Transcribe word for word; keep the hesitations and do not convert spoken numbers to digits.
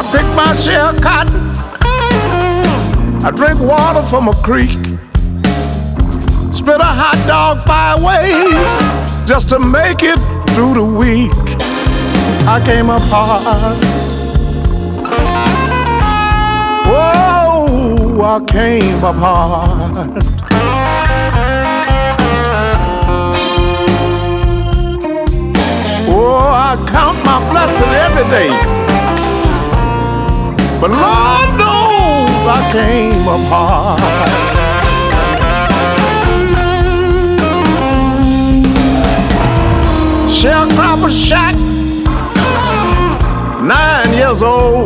I pick my share of cotton. I drink water from a creek. Spit a hot dog five ways just to make it through the week. I came apart. Whoa, I came apart. Oh, I count my blessings every day, but Lord knows I came apart. Sharecropper shack, nine years old.